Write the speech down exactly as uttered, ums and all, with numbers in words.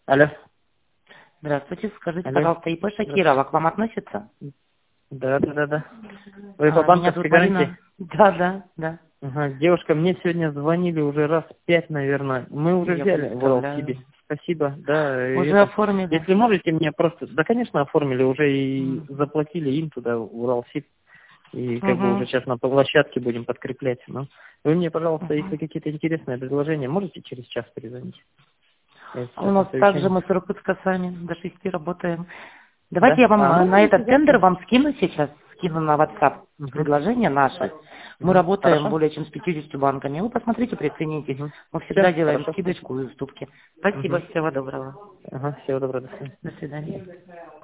Алло. Здравствуйте, скажите, Алло. пожалуйста, ИП Здравствуйте. Шакирова к вам относится? Да, да, да, да. Вы по А, меня банковской зовут гарантии? Марина. Да, да, да. Ага, девушка, мне сегодня звонили уже раз пять, наверное. Мы уже Я взяли в представляю. Уралсибе. Спасибо, да. И Уже это, оформили? если можете мне просто, да, конечно, оформили, уже и М. заплатили им туда, в Уралсиб. И как бы уже Угу. сейчас на площадке будем подкреплять. Но вы мне, пожалуйста, Угу. если какие-то интересные предложения, можете через час перезвонить? Я А у сейчас на нас также совещании. мы с Иркутска с вами до шести работаем. Давайте Да? я вам А, э, ну на можете этот тендер завтра. вам скину сейчас, скину на WhatsApp Угу. предложение наше. Мы Угу. работаем Хорошо? более чем с пятьюдесятью банками. Вы посмотрите, приценитесь. Угу. Мы Все, всегда делаем хорошо, скидочку спасибо. и уступки. Спасибо, Угу. всего доброго. Ага, всего доброго, до свидания. До свидания.